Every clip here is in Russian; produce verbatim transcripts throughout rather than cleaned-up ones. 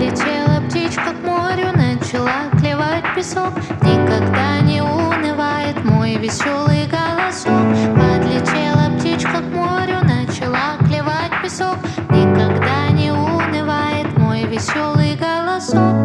Подлетела птичка к морю, начала клевать песок. Никогда не унывает мой веселый голосок. Подлетела птичка к морю, начала клевать песок. Никогда не унывает мой веселый голосок.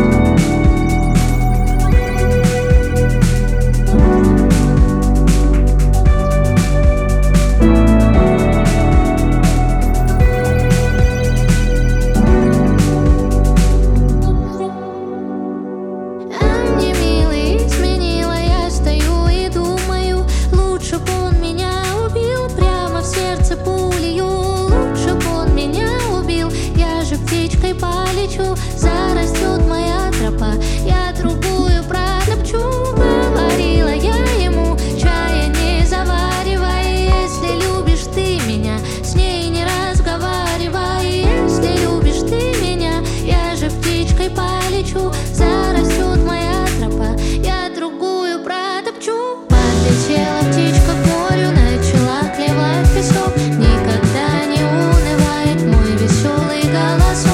Зарастет моя тропа, я другую протопчу. Говорила я ему, чая не заваривай. Если любишь ты меня, с ней не разговаривай. Если любишь ты меня, я же птичкой полечу. Зарастет моя тропа, я другую протопчу. Подлетела птичка к морю, начала клевать песок. Никогда не унывает мой веселый голосок.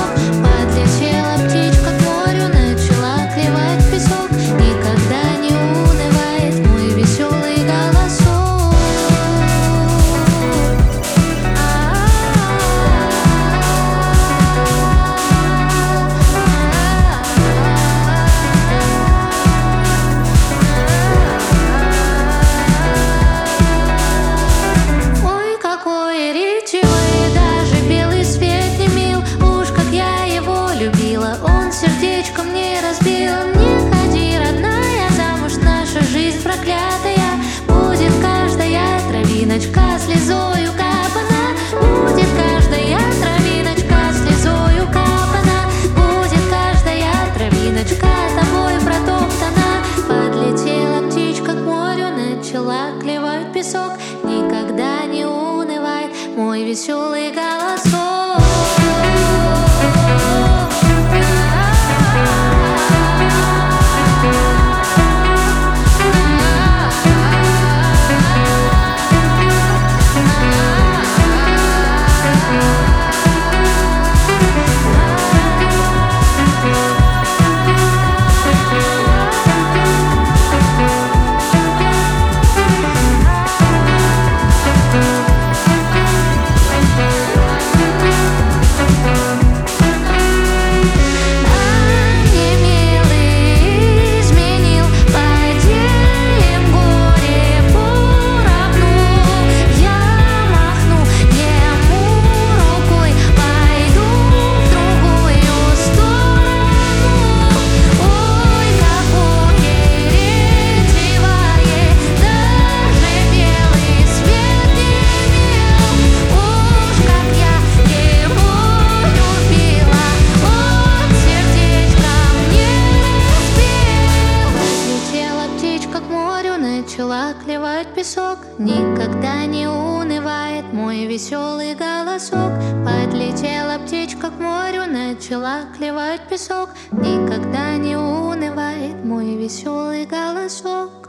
Сердечко мне разбил. Не ходи, родная, замуж, наша жизнь проклятая. Будет каждая травиночка слезою капана. Будет каждая травиночка слезою капана. Будет каждая травиночка тобой протоптана. Подлетела птичка к морю, начала клевать песок. Никогда не унывает мой веселый голосок. Начала клевать песок. Никогда не унывает мой веселый голосок. Подлетела птичка к морю, начала клевать песок. Никогда не унывает мой веселый голосок.